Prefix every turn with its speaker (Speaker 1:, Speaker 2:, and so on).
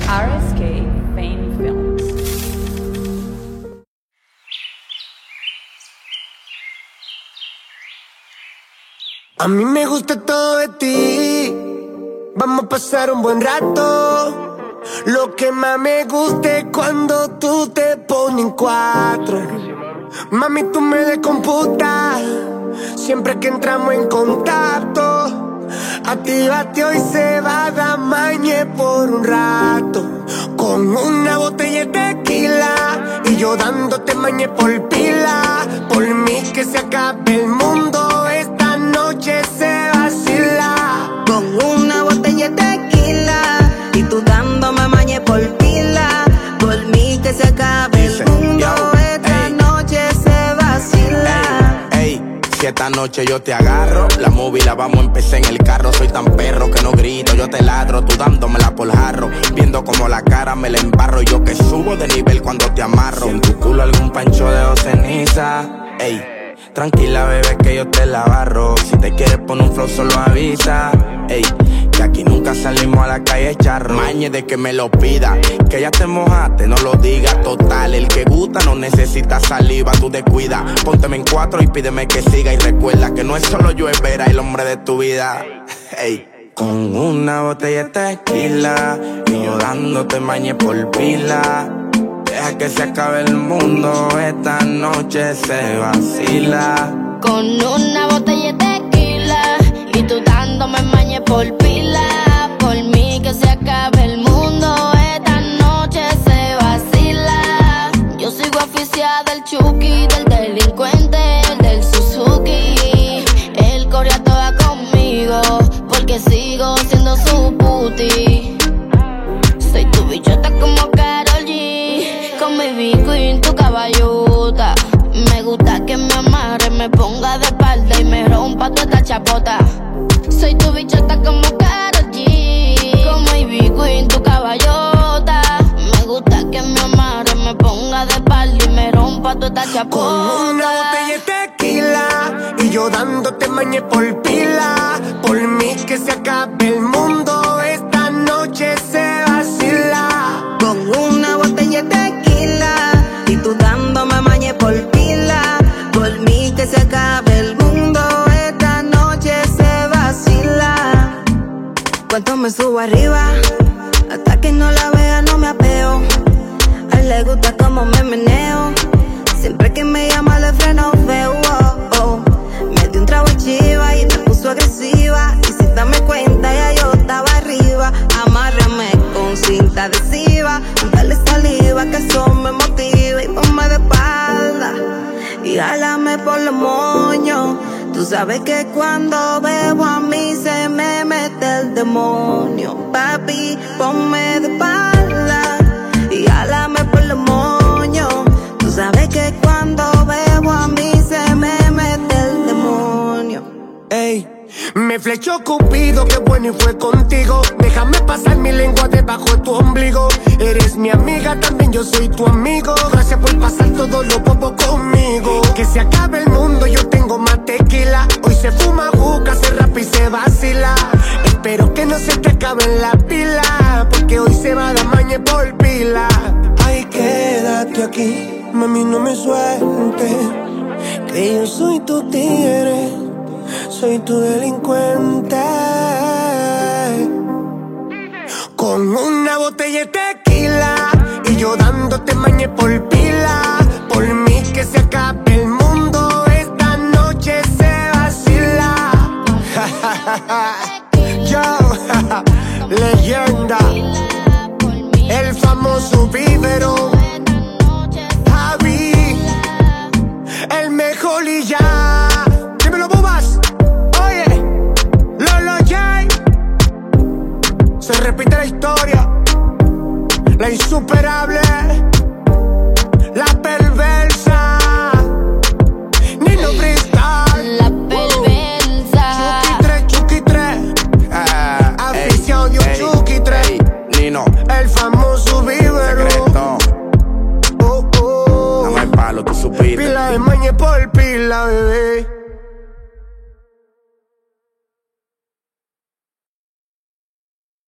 Speaker 1: RSK Fame Films.
Speaker 2: A mí me gusta todo de ti, vamos a pasar un buen rato. Lo que más me gusta es cuando tú te pones en cuatro. Mami, tú me descomputas siempre que entramos en contacto. Actívate hoy, se va a dar mañe por un rato. Con una botella de tequila y yo dándote mañe por pila. Por mí que se acabe el mundo, esta noche se vacila.
Speaker 3: Con una botella de tequila y tú dándome mañe por pila. Por mí que se acabe el mundo, esta noche se vacila.
Speaker 4: Si esta noche yo te agarro, la movie la vamos a empezar en el carro. Soy tan perro que no grito, yo te ladro, tú dándomela por jarro. Viendo como la cara me la embarro, yo que subo de nivel cuando te amarro. Si en tu culo algún pancho de ceniza, ey, tranquila bebé que yo te la barro. Si te quieres poner un flow solo avisa, ey, que aquí nunca salimos a la calle charro. Mañe de que me lo pida, que ya te mojaste, no lo digas. Total, el que gusta no necesita saliva, tú descuida. Pónteme en cuatro y pídeme que siga. Y recuerda que no es solo yo, es Vera, el hombre de tu vida. Ey, con una botella de tequila y yo dándote mañe por pila. Deja que se acabe el mundo, esta noche se vacila.
Speaker 3: Con una botella de tequila y tú dándome mañe por pila. Por mí que se acabe el mundo, esta noche se vacila. Yo sigo aficiada del Chucky, del delincuente, del Suzuki. Él corre a toda conmigo porque sigo siendo su puti. Soy tu bichota como Karol G, con mi B-Queen, tu caballota. Me gusta que me amarre, me ponga de espalda y me rompa toda esta chapota. Soy tu bichota como Karol G, con mi B-Queen, tu caballota. Me gusta que me amarre, me ponga de espalda y me rompa toda esta chapota.
Speaker 2: Con una botella de tequila y yo dándote mañe por pila. Por mí que se acabe el mundo, esta noche se vacila.
Speaker 3: Con una botella de tequila y tú dándome mañe por pila. Por mí que se acabe el mundo, esta noche se vacila. Cuanto me subo arriba, hasta que no la vea no me apeo. A él le gusta como me meneo, siempre que me llama le freno feo. Me dio un trago chiva y me puso agresiva. Y sin darme cuenta ya yo estaba arriba. Amárrame con cinta adhesiva, dale saliva que eso me motiva. Y ponme de espalda y jálame por los moños. Tú sabes que cuando bebo a mí se me mete el demonio. Papi, ponme de espalda y jálame por los moños. Tú sabes que cuando bebo a mí se me mete el demonio.
Speaker 2: Ey, me flechó Cupido, qué bueno y fue contigo. Déjame pasar mi lengua debajo de tu ombligo. Eres mi amiga, también yo soy tu amigo. Gracias por pasar todos los bobos conmigo. Que se acabe el mundo, yo tengo más tequila. Hoy se fuma juca, se rapa y se vacila. Espero que no se te acaben la pila, porque hoy se va a dar mañe por pila. Ay, quédate aquí, mami, no me sueltes, que yo soy tu tigre, soy tu delincuente. Con una botella de tequila y yo dándote mañe por pila. Por mí que se acabe el mundo, esta noche se vacila. Yo, leyenda, el famoso Vivero, Javi, el mejor y ya. Dímelo, bobas. Oye, Lolo J. Se repite la historia, la insuperable, la perversa.